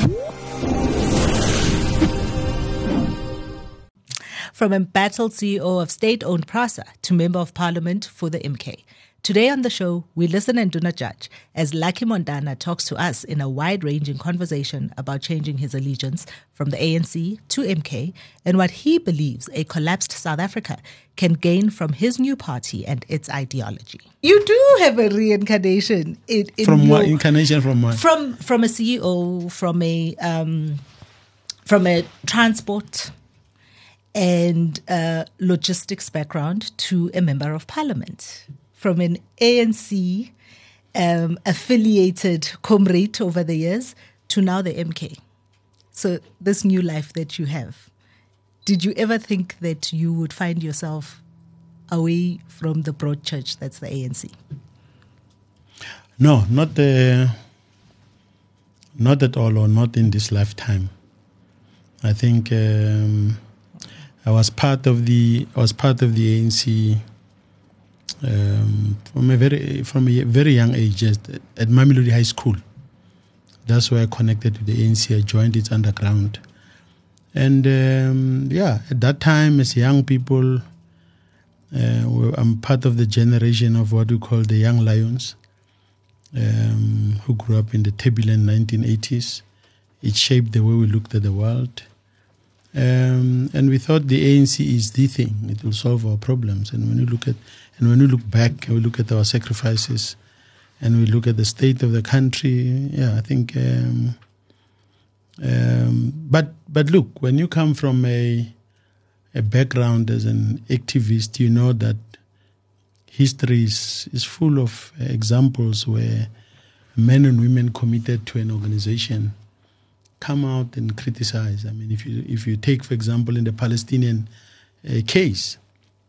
From embattled CEO of state-owned PRASA to Member of Parliament for the MK. Today on the show, we listen and do not judge as Lucky Mondana talks to us in a wide-ranging conversation about changing his allegiance from the ANC to MK and what he believes a collapsed South Africa can gain from his new party and its ideology. You do have a reincarnation from what? Incarnation from what? From a CEO, from a transport and logistics background to a member of parliament. From an ANC affiliated comrade over the years to now the MK. So this new life that you have, did you ever think that you would find yourself away from the broad church that's the ANC? No, not at all, or not in this lifetime. I think I was part of the ANC from a very young age at Mamelodi High School. That's where I connected to the ANC. I joined its underground. And at that time, as young people, I'm part of the generation of what we call the young lions, who grew up in the turbulent 1980s. It shaped the way we looked at the world. And we thought the ANC is the thing. It will solve our problems. And when we look back, we look at our sacrifices, and we look at the state of the country. I think. But look, when you come from a background as an activist, you know that history is full of examples where men and women committed to an organization come out and criticize. I mean, if you take, for example, in the Palestinian case,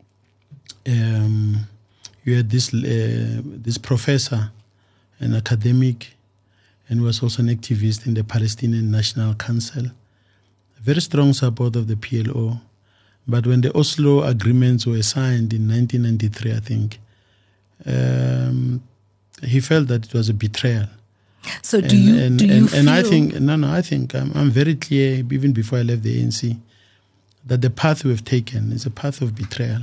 you had this professor, an academic, and was also an activist in the Palestinian National Council, a very strong support of the PLO. But when the Oslo agreements were signed in 1993, I think, he felt that it was a betrayal. So I think I'm very clear, even before I left the ANC, that the path we've taken is a path of betrayal.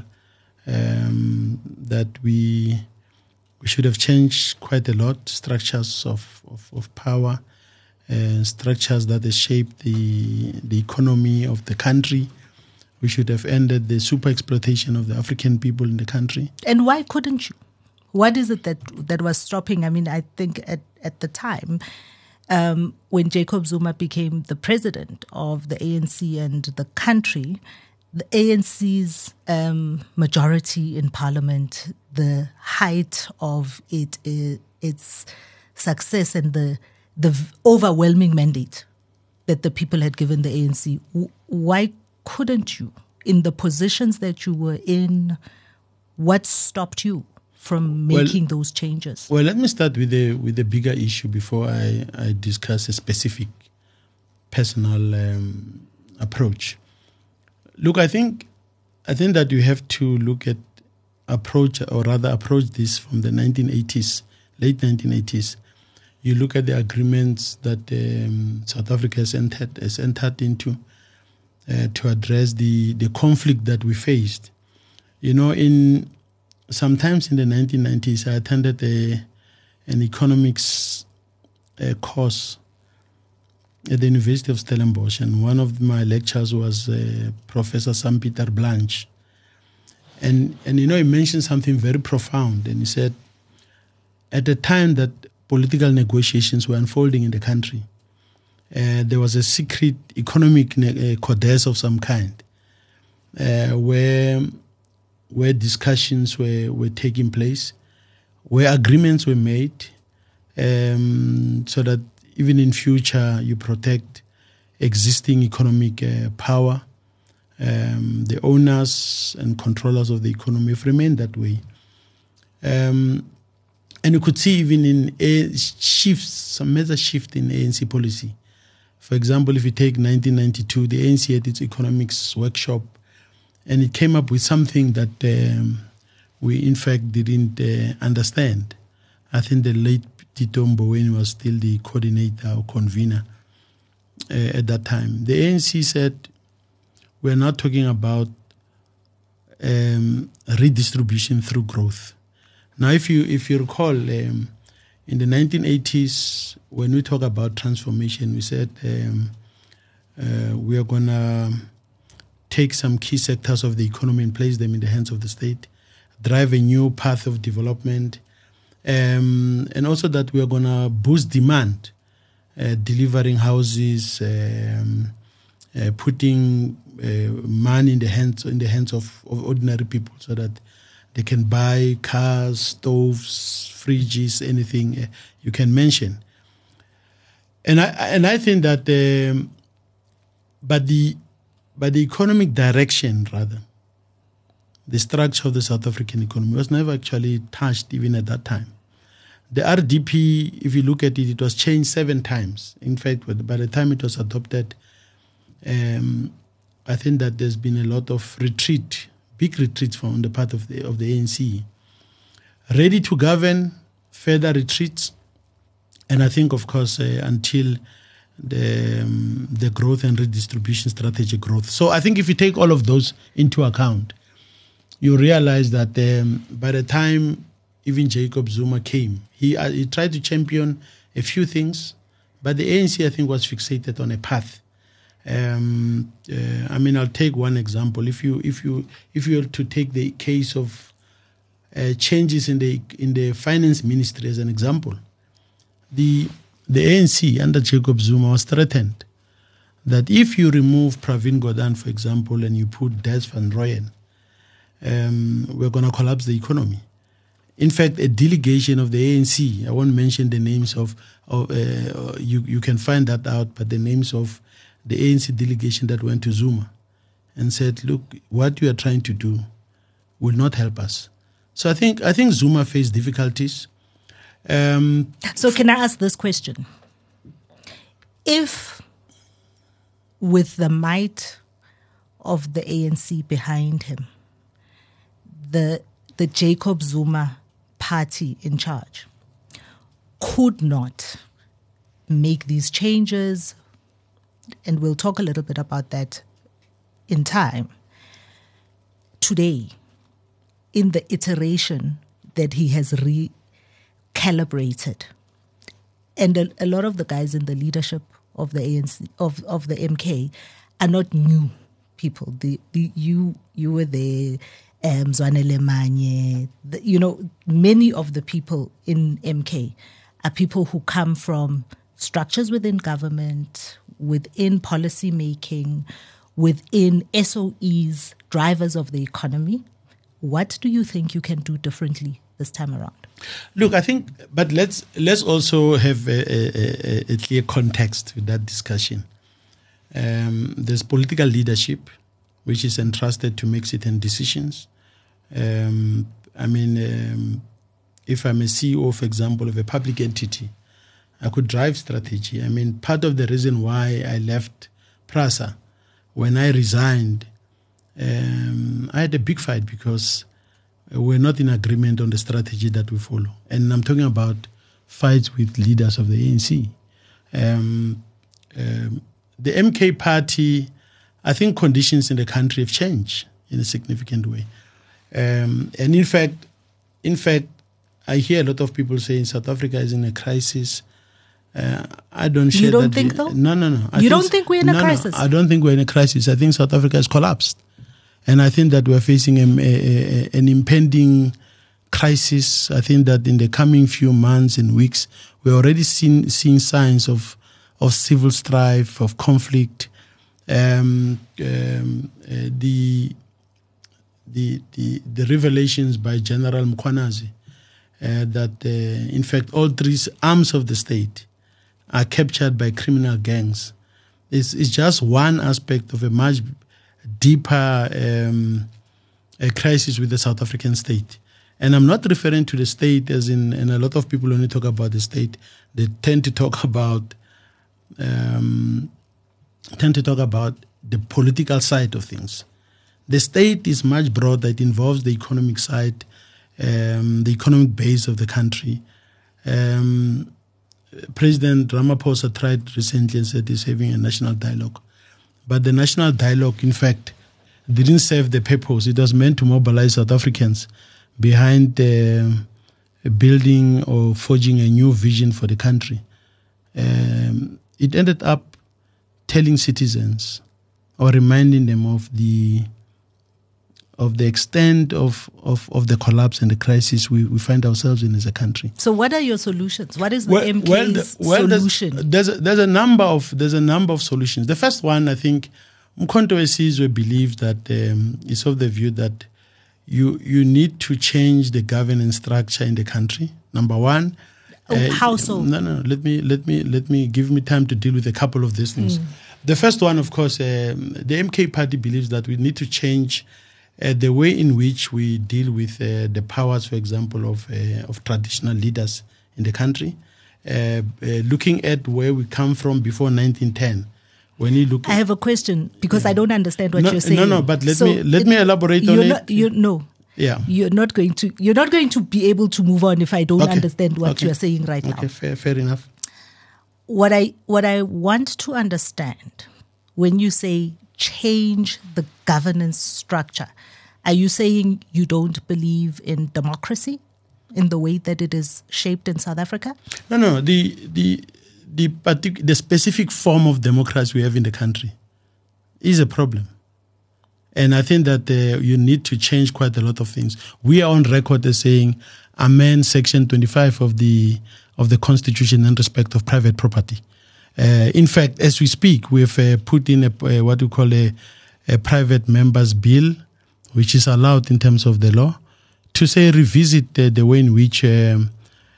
That we should have changed quite a lot, structures of power, structures that have shaped the economy of the country. We should have ended the super exploitation of the African people in the country. And why couldn't you? What is it that was stopping? I mean, I think at the time, when Jacob Zuma became the president of the ANC and the country, the ANC's majority in parliament, the height of its success and the overwhelming mandate that the people had given the ANC, why couldn't you, in the positions that you were in, what stopped you from making those changes? Well, let me start with the bigger issue before I discuss a specific personal approach. Look, I think that you have to approach this from the 1980s, late 1980s. You look at the agreements that South Africa has entered into to address the conflict that we faced. You know, sometimes in the 1990s, I attended an economics course at the University of Stellenbosch, and one of my lecturers was Professor Sam-Pieter Blanche. And you know, he mentioned something very profound, and he said, at the time that political negotiations were unfolding in the country, there was a secret economic codex of some kind, where discussions were taking place, where agreements were made, so that even in future you protect existing economic power. The owners and controllers of the economy have remained that way. And you could see even in some major shift in ANC policy. For example, if you take 1992, the ANC had its economics workshop, and it came up with something that we in fact didn't understand. I think the late Tito Mboweni was still the coordinator or convener. at that time. The ANC said, we're not talking about redistribution through growth. Now, if you recall, in the 1980s, when we talk about transformation, we said we are going to take some key sectors of the economy and place them in the hands of the state, drive a new path of development, and also that we are going to boost demand, delivering houses, putting money in the hands of ordinary people so that they can buy cars, stoves, fridges, anything you can mention. And I think that but the economic direction, rather, the structure of the South African economy was never actually touched even at that time. The RDP, if you look at it, it was changed 7 times. In fact, by the time it was adopted, I think that there's been a lot of big retreats from the part of the ANC. Ready to govern, further retreats, and I think, of course, until the growth and redistribution strategy growth. So I think if you take all of those into account, you realize that by the time even Jacob Zuma came, he tried to champion a few things, but the ANC, I think, was fixated on a path. I'll take one example. If you were to take the case of changes in the finance ministry as an example, the ANC under Jacob Zuma was threatened that if you remove Pravin Gordhan, for example, and you put Des van Rooyen, we're going to collapse the economy. In fact, a delegation of the ANC, I won't mention the names of you can find that out, but the names of the ANC delegation that went to Zuma and said, look, what you are trying to do will not help us. So I think Zuma faced difficulties. So can I ask this question? If with the might of the ANC behind him, the Jacob Zuma party in charge could not make these changes, and we'll talk a little bit about that in time, today, in the iteration that he has recalibrated, and a lot of the guys in the leadership of the ANC, of the MK, are not new people. You were there, Zwanele Manye, many of the people in MK are people who come from structures within government, within policy making, within SOEs, drivers of the economy. What do you think you can do differently this time around? Look, I think, but let's also have a clear context with that discussion. There's political leadership, which is entrusted to make certain decisions. If I'm a CEO, for example, of a public entity, I could drive strategy. Part of the reason why I left PRASA, when I resigned, I had a big fight because we're not in agreement on the strategy that we follow. And I'm talking about fights with leaders of the ANC. The MK party, I think conditions in the country have changed in a significant way. And in fact, I hear a lot of people saying South Africa is in a crisis. I don't share that. You don't think so? No. You don't think we're in a crisis? No, I don't think we're in a crisis. I think South Africa has collapsed. And I think that we're facing an impending crisis. I think that in the coming few months and weeks, we're already seeing signs of civil strife, of conflict. The revelations by General Mkhwanazi that in fact all 3 arms of the state are captured by criminal gangs is just one aspect of a much deeper crisis with the South African state. And I'm not referring to the state as in, and a lot of people when you talk about the state, they tend to talk about the political side of things. The state is much broader. It involves the economic side, the economic base of the country. President Ramaphosa tried recently and said he's having a national dialogue. But the national dialogue, in fact, didn't serve the purpose. It was meant to mobilize South Africans behind building or forging a new vision for the country. It ended up telling citizens or reminding them of the extent of the collapse and the crisis we find ourselves in as a country. So, what are your solutions? What is the MK's solution? There's a number of solutions. The first one, I think, Umkhonto weSizwe believes that is of the view that you need to change the governance structure in the country. Number one. How so? No. Let me give me time to deal with a couple of these things. The first one, of course, the MK party believes that we need to change the way in which we deal with the powers, for example, of traditional leaders in the country. Looking at where we come from before 1910. When you look, I have a question because I don't understand what you're saying. No, but let me elaborate on it. Yeah. You're not going to be able to move on if I don't understand what you're saying right now. Okay, fair enough. What I want to understand when you say change the governance structure, are you saying you don't believe in democracy in the way that it is shaped in South Africa? No. The specific form of democracy we have in the country is a problem. And I think that you need to change quite a lot of things. We are on record as saying amend Section 25 of the Constitution in respect of private property. In fact, as we speak, we have put in what we call a private members bill, which is allowed in terms of the law, to say revisit the way in which you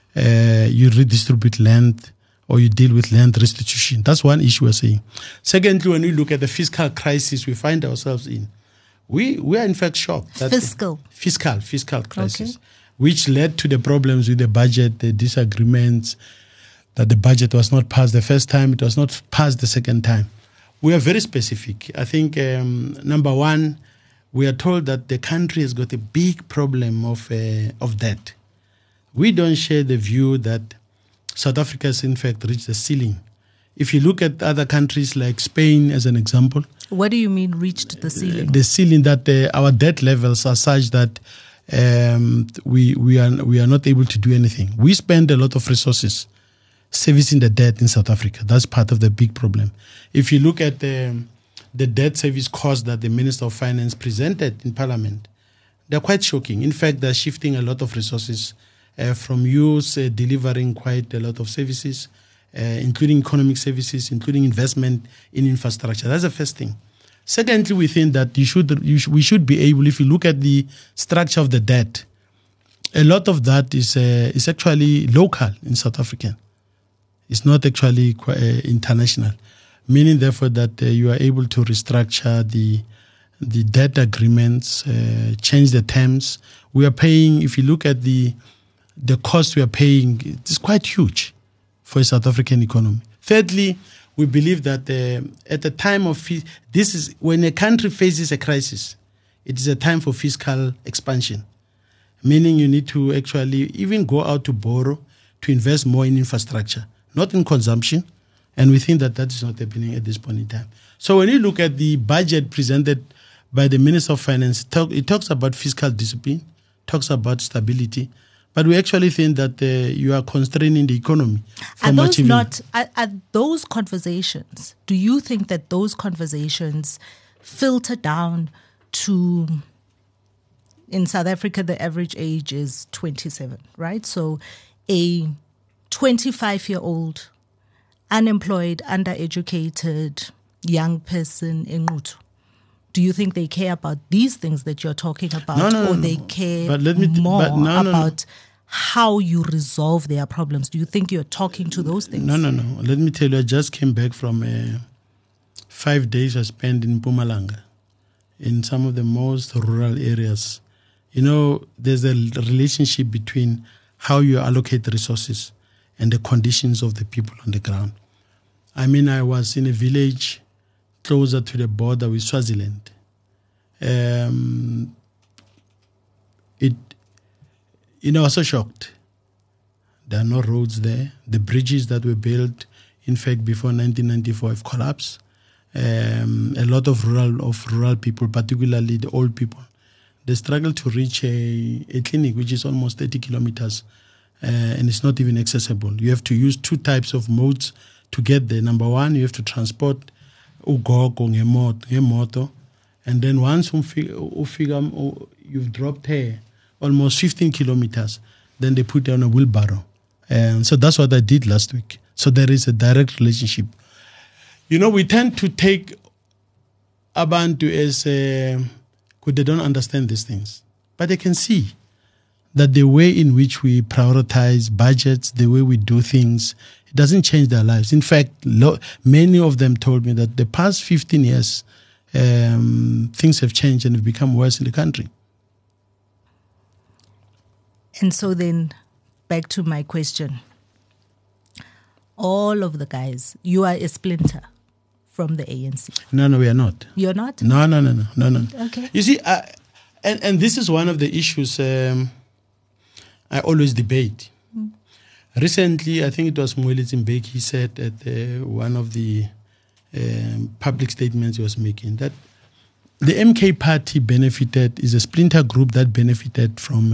redistribute land or you deal with land restitution. That's one issue we're saying. Secondly, when we look at the fiscal crisis we find ourselves in, we are in fact shocked. That fiscal crisis, which led to the problems with the budget, the disagreements, that the budget was not passed the first time, it was not passed the second time. We are very specific. I think, number one, we are told that the country has got a big problem of debt. We don't share the view that South Africa has in fact reached the ceiling. If you look at other countries like Spain as an example. What do you mean reached the ceiling? The ceiling that our debt levels are such that we are not able to do anything. We spend a lot of resources servicing the debt in South Africa. That's part of the big problem. If you look at the debt service costs that the Minister of Finance presented in Parliament, they're quite shocking. In fact, they're shifting a lot of resources from delivering quite a lot of services, including economic services, including investment in infrastructure. That's the first thing. Secondly, we think that we should be able, if you look at the structure of the debt, a lot of that is actually local in South Africa. It's not actually international, meaning therefore that you are able to restructure the debt agreements, change the terms. We are paying, if you look at the cost we are paying, it's quite huge for a South African economy. Thirdly, we believe that at the time of this is when a country faces a crisis, it is a time for fiscal expansion, meaning you need to actually even go out to borrow to invest more in infrastructure, not in consumption, and we think that that is not happening at this point in time. So when you look at the budget presented by the Minister of Finance, it talks about fiscal discipline, talks about stability, but we actually think that you are constraining the economy. Are those conversations, do you think that those conversations filter down to, in South Africa, the average age is 27, right? So a 25-year-old, unemployed, undereducated young person in Ngutu, do you think they care about these things that you're talking about, or they care more about how you resolve their problems? Do you think you're talking to those things? No. Let me tell you, I just came back from 5 days I spent in Mpumalanga, in some of the most rural areas. You know, there's a relationship between how you allocate the resources and the conditions of the people on the ground. I mean, I was in a village closer to the border with Swaziland. I was so shocked There are no roads there. The bridges that were built, in fact, before 1994 have collapsed. A lot of rural people, particularly the old people, they struggle to reach a clinic which is almost 30 kilometers and it's not even accessible. You have to use two types of modes to get there. Number one, you have to transport ugogo ngemoto, and then once you've dropped here almost 15 kilometers, then they put you on a wheelbarrow. So that's what I did last week. So there is a direct relationship. You know, we tend to take Abantu as they don't understand these things. But they can see that the way in which we prioritize budgets, the way we do things, it doesn't change their lives. In fact, many of them told me that the past 15 years, things have changed and have become worse in the country. And so then, back to my question. All of the guys, you are a splinter from the ANC. No, we are not. You're not? No. Okay. You see, and this is one of the issues I always debate. Recently, I think it was Mwelezi Mbeki, he said at one of the public statements he was making that the MK party is a splinter group that benefited from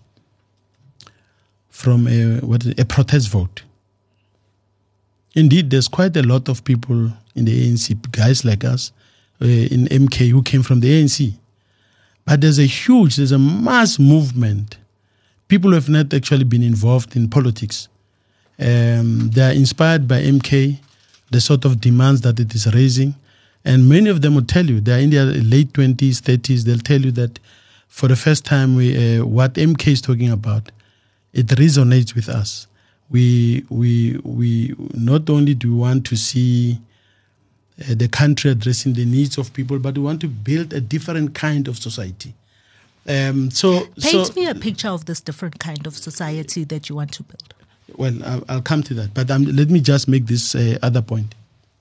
a protest vote. Indeed, there's quite a lot of people in the ANC, guys like us, in MK who came from the ANC. But there's a mass movement. People who have not actually been involved in politics. They are inspired by MK, the sort of demands that it is raising. And many of them will tell you, they're in their late 20s, 30s, they'll tell you that for the first time, what MK is talking about, it resonates with us. We not only do we want to see the country addressing the needs of people, but we want to build a different kind of society. Paint me a picture of this different kind of society that you want to build. Well, I'll come to that, but let me just make this other point.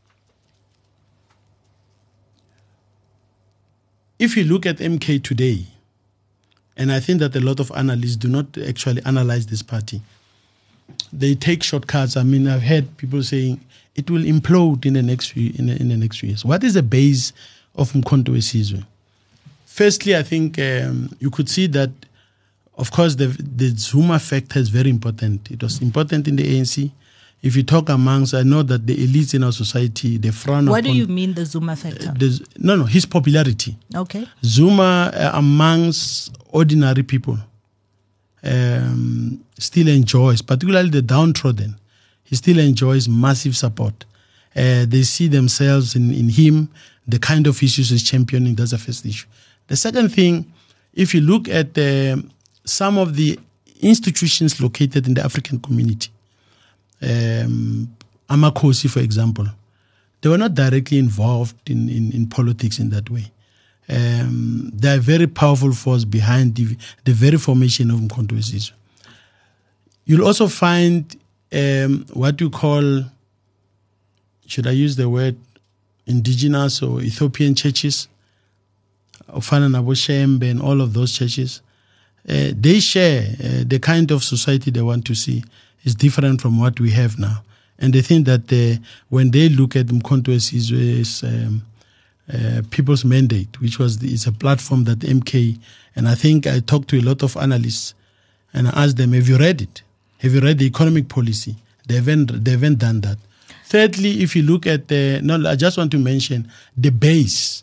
If you look at MK today, and I think that a lot of analysts do not actually analyze this party, they take shortcuts. I mean, I've heard people saying it will implode in the next few years. What is the base of Mkhonto we Sizwe? Firstly, I think you could see that, of course, the Zuma factor is very important. It was important in the ANC. If you talk amongst, I know that the elites in our society, they frown upon... What do you mean, the Zuma factor? His popularity. Okay. Zuma, amongst ordinary people, still enjoys, particularly the downtrodden, he still enjoys massive support. They see themselves in him, the kind of issues he's championing. That's the first issue. The second thing, if you look at some of the institutions located in the African community, Amakhosi, for example, they were not directly involved in politics in that way. They are a very powerful force behind the very formation of Mkhonto we Sizwe. You'll also find what you call, should I use the word, indigenous or Ethiopian churches, Ofana Nabo Shembe and all of those churches. They share the kind of society they want to see is different from what we have now. And they think that when they look at Mkhonto we Sizwe's People's Mandate, which is a platform that MK, and I think I talked to a lot of analysts and I asked them, have you read it? Have you read the economic policy? They haven't done that. Thirdly, if you look at I just want to mention the base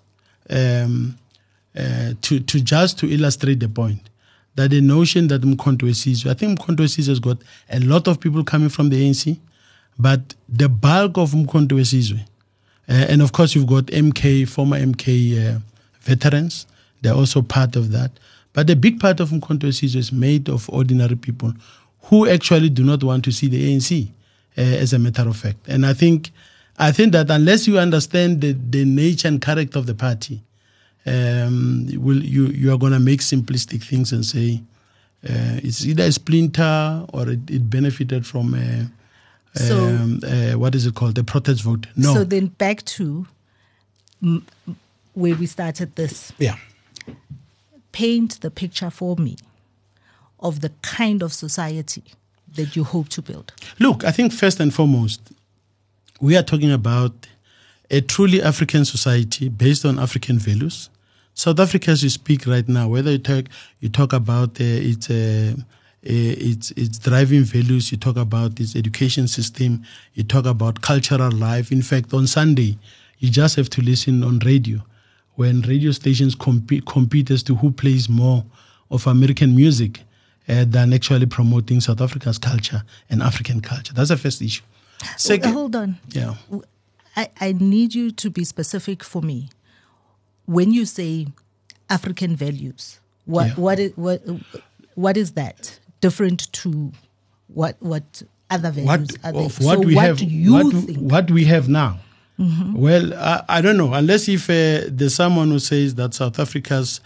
to illustrate the point that the notion that Mkhonto we Sizwe, I think Mkhonto we Sizwe has got a lot of people coming from the ANC, but the bulk of Mkhonto we Sizwe, and of course you've got former MK veterans, they're also part of that. But the big part of Mkhonto we Sizwe is made of ordinary people who actually do not want to see the ANC, as a matter of fact. And I think that unless you understand the nature and character of the party, you are going to make simplistic things and say it's either a splinter or it benefited from what is it called, the protest vote. No. So then back to where we started this. Yeah. Paint the picture for me of the kind of society that you hope to build? Look, I think first and foremost, we are talking about a truly African society based on African values. South Africa, as you speak right now, whether you talk about its driving values, you talk about its education system, you talk about cultural life. In fact, on Sunday, you just have to listen on radio when radio stations compete as to who plays more of American music than actually promoting South Africa's culture and African culture. That's the first issue. Second, hold on. Yeah. I need you to be specific for me. When you say African values, what is that different to what other values are there? What we have now. Mm-hmm. Well, I don't know, unless if there's someone who says that South Africa's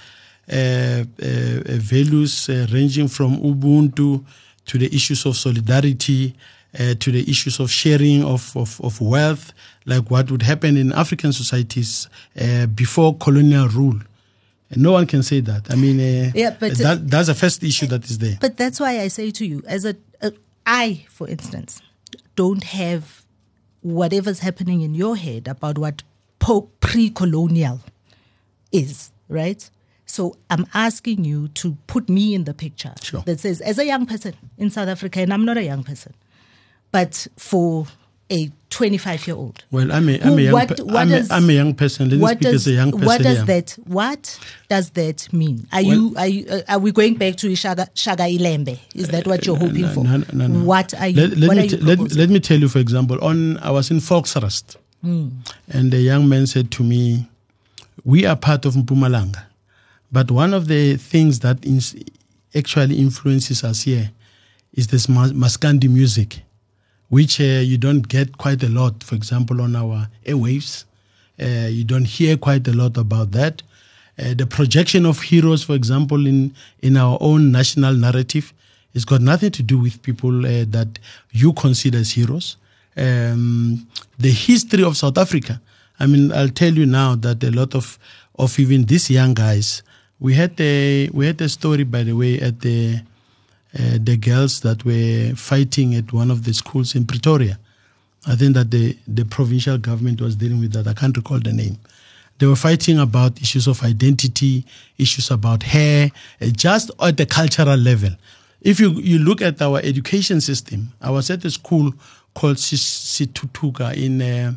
values ranging from Ubuntu to the issues of solidarity, to the issues of sharing of wealth, like what would happen in African societies before colonial rule. And no one can say that. I mean, that's the first issue that is there. But that's why I say to you, I, for instance, don't have whatever's happening in your head about what pre-colonial is, right? So I'm asking you to put me in the picture that says, as a young person in South Africa, and I'm not a young person, but for a 25-year-old. Well, I'm a young person. Let me speak as a young person. What does that mean? Are we going back to Shaka Ilembe? Is that what you're hoping for? No. What are you? Let me tell you, for example, I was in Volksrust, and a young man said to me, "We are part of Mpumalanga, but one of the things that actually influences us here is this Maskandi music, which you don't get quite a lot, for example, on our airwaves. You don't hear quite a lot about that. The projection of heroes, for example, in our own national narrative, it's got nothing to do with people that you consider as heroes. The history of South Africa, I mean, I'll tell you now that a lot of even these young guys, we had a story, by the way, at the girls that were fighting at one of the schools in Pretoria. I think that the provincial government was dealing with that. I can't recall the name. They were fighting about issues of identity, issues about hair, just at the cultural level. If you look at our education system, I was at a school called Situtuka in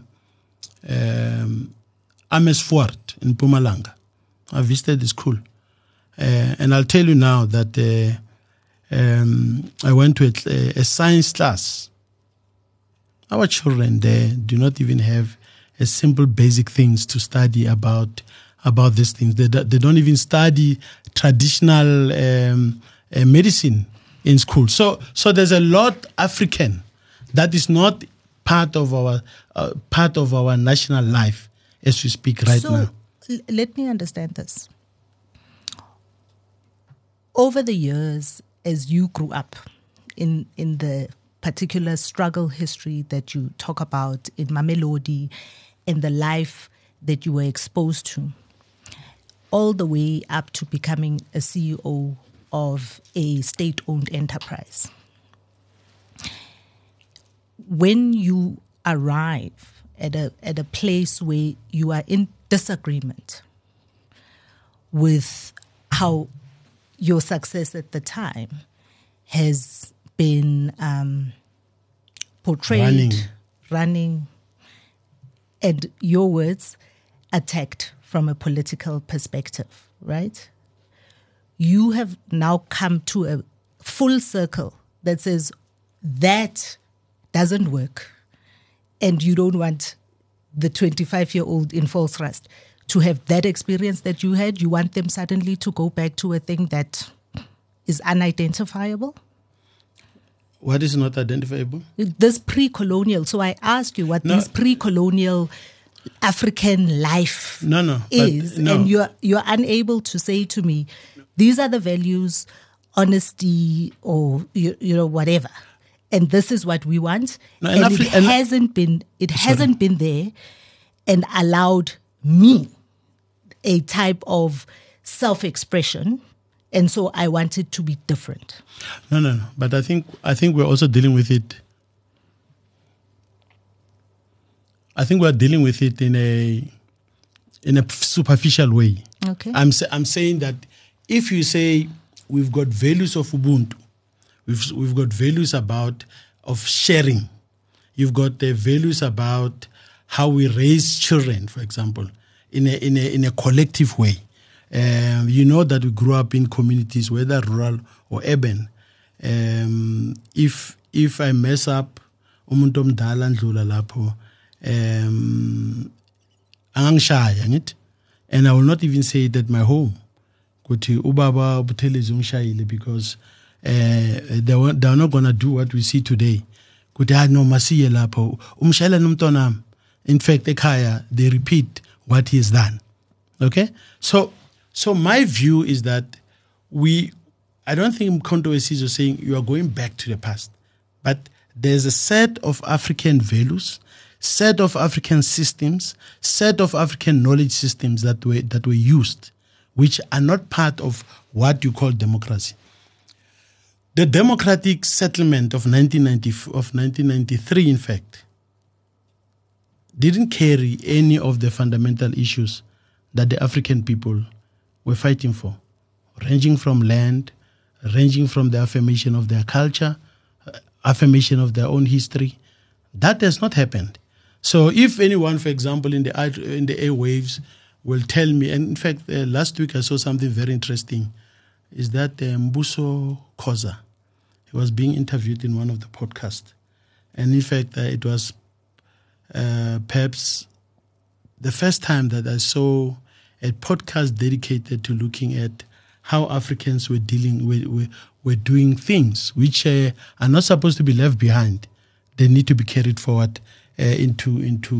Amersfoort in Mpumalanga. I visited the school. And I'll tell you now that I went to a science class. Our children there do not even have a simple basic things to study about these things. They don't even study traditional medicine in school. So there's a lot African that is not part of our national life as we speak right now. Let me understand this. Over the years, as you grew up in the particular struggle history that you talk about in Mamelodi and the life that you were exposed to, all the way up to becoming a CEO of a state-owned enterprise. When you arrive at a place where you are in disagreement with how your success at the time has been portrayed, running, and your words, attacked from a political perspective, right? You have now come to a full circle that says that doesn't work, and you don't want the 25-year-old in Volksrust to have that experience that you had. You want them suddenly to go back to a thing that is unidentifiable? What is not identifiable? This pre-colonial. So I ask you what this pre-colonial African life is, and you're unable to say to me, these are the values, honesty, or whatever, and this is what we want. It hasn't been there, and allowed me a type of self-expression And so I want it to be different. No. But I think we're also dealing with it. I think we're dealing with it in a superficial way. Okay. I'm saying that if you say we've got values of Ubuntu, we've got values of sharing, you've got the values about how we raise children, for example, in a collective way. You know that we grew up in communities, whether rural or urban. If I mess up, umuntu omdala ndlula lapho, angangishaya ngithi, and I will not even say it at my home. Kuthi ubaba ubuthelezi ungishayile because they are not going to do what we see today. Kuthi no masiye lapho umshayela nomntwana. In fact, ekhaya they repeat what he has done. Okay, so my view is that I don't think Mkhonto Wesizwe is saying you are going back to the past, but there's a set of African values, set of African systems, set of African knowledge systems that were used, which are not part of what you call democracy. The democratic settlement of 1993, in fact, didn't carry any of the fundamental issues that the African people were fighting for, ranging from land, ranging from the affirmation of their culture, affirmation of their own history. That has not happened. So if anyone, for example, in the airwaves will tell me, and in fact, last week I saw something very interesting, is that Mbuso Khoza, he was being interviewed in one of the podcasts. And in fact, it was perhaps the first time that I saw a podcast dedicated to looking at how Africans were doing things which are not supposed to be left behind. They need to be carried forward into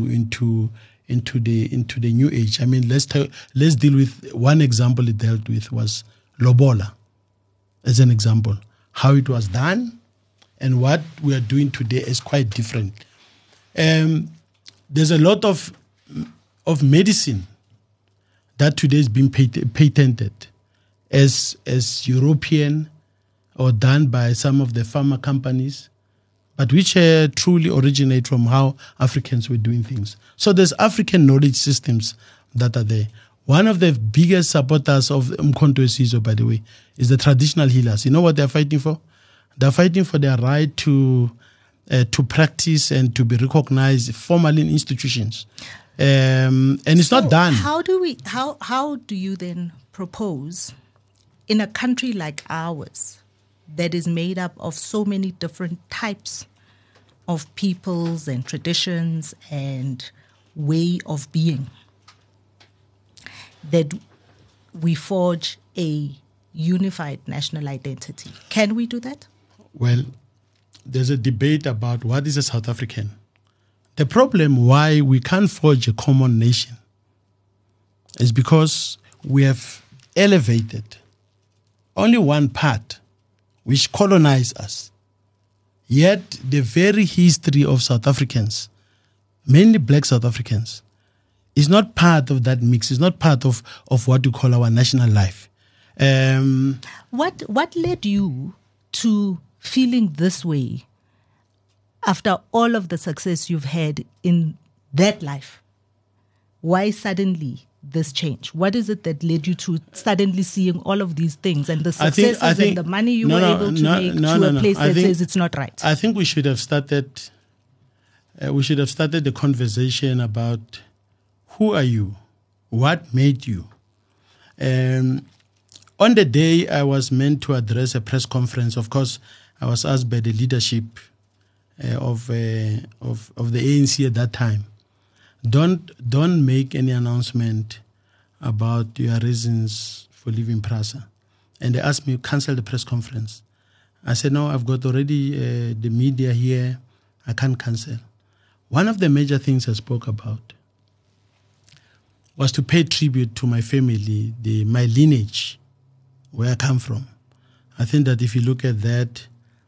the new age. I mean, let's deal with one example it dealt with was Lobola, as an example. How it was done and what we are doing today is quite different. There's a lot of medicine that today is being patented as European or done by some of the pharma companies, but which truly originate from how Africans were doing things. So there's African knowledge systems that are there. One of the biggest supporters of Mkhonto Wesizwe, by the way, is the traditional healers. You know what they're fighting for? They're fighting for their right to practice and to be recognized formally in institutions. And it's not done. How do you then propose in a country like ours that is made up of so many different types of peoples and traditions and way of being, that we forge a unified national identity? Can we do that? Well, there's a debate about what is a South African. The problem why we can't forge a common nation is because we have elevated only one part which colonized us. Yet the very history of South Africans, mainly black South Africans, is not part of that mix. It's not part of what you call our national life. What led you to feeling this way after all of the success you've had in that life? Why suddenly this change? What is it that led you to suddenly seeing all of these things and the successes and the money you were able to make to a place that says it's not right? I think we should have started. We should have started the conversation about who are you, what made you. On the day I was meant to address a press conference, of course, I was asked by the leadership of the ANC at that time, don't make any announcement about your reasons for leaving PRASA. And they asked me to cancel the press conference. I said, no, I've got already the media here. I can't cancel. One of the major things I spoke about was to pay tribute to my family, my lineage, where I come from. I think that if you look at that,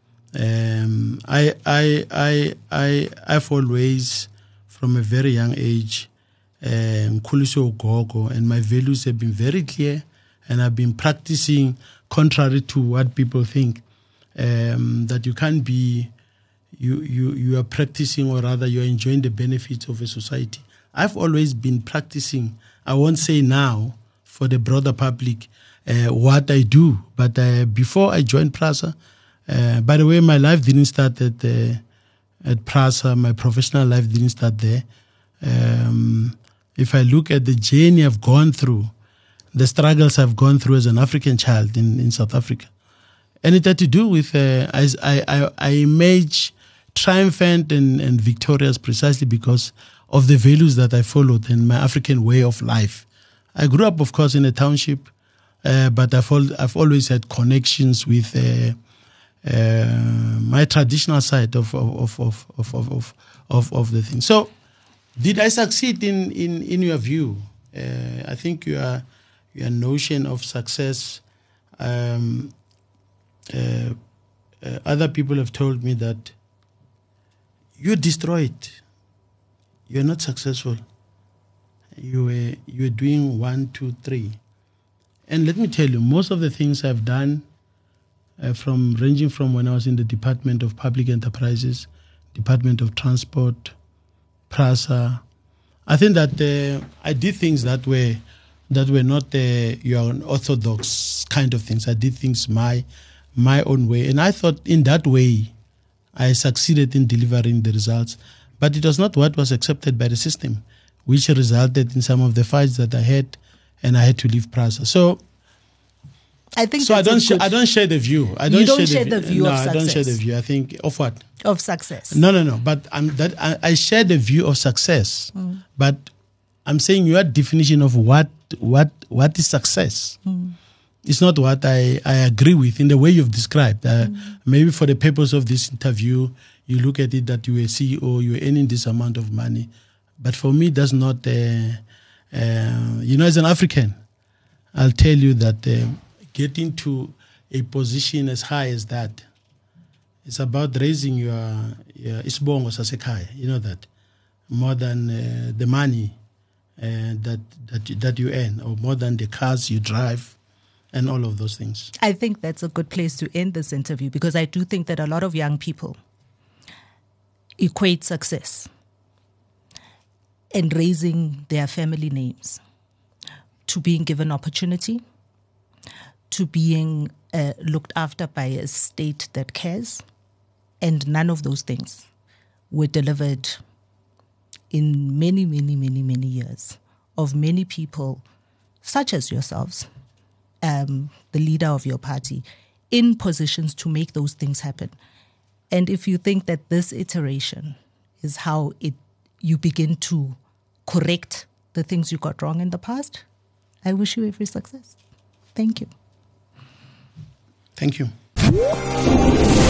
I've always, from a very young age, Nkhuliso Gogo, and my values have been very clear And I've been practicing contrary to what people think, that you can't be, you are practicing, or rather you are enjoying the benefits of a society. I've always been practicing, I won't say now for the broader public what I do, but before I joined PRASA, by the way, my life didn't start at PRASA, my professional life didn't start there. If I look at the journey I've gone through, the struggles I've gone through as an African child in South Africa, and it had to do with I emerged triumphant and victorious precisely because of the values that I followed and my African way of life. I grew up, of course, in a township, but I've always had connections with my traditional side of the thing. So, did I succeed in your view? I think your notion of success. Other people have told me that you destroyed. You're not successful. You're doing 1, 2, 3. And let me tell you, most of the things I've done, ranging from when I was in the Department of Public Enterprises, Department of Transport, PRASA, I think that I did things that were not your orthodox kind of things. I did things my own way, and I thought in that way I succeeded in delivering the results. But it was not what was accepted by the system, which resulted in some of the fights that I had, and I had to leave PRASA. So I think so. I don't share the view. I don't share the view of success. No, I don't share the view. I think of what? Of success. No. But I share the view of success. But I'm saying your definition of what is success. It's not what I agree with in the way you've described. Maybe for the purpose of this interview, you look at it that you're a CEO, you're earning this amount of money. But for me, that's not, as an African, I'll tell you that getting to a position as high as that, it's about raising your isibongo sasekhaya, you know that, more than the money that you earn, or more than the cars you drive, and all of those things. I think that's a good place to end this interview, because I do think that a lot of young people equate success and raising their family names to being given opportunity, to being looked after by a state that cares, and none of those things were delivered in many, many, many, many years of many people, such as yourselves, the leader of your party, in positions to make those things happen. And if you think that this iteration is how you begin to correct the things you got wrong in the past, I wish you every success. Thank you. Thank you.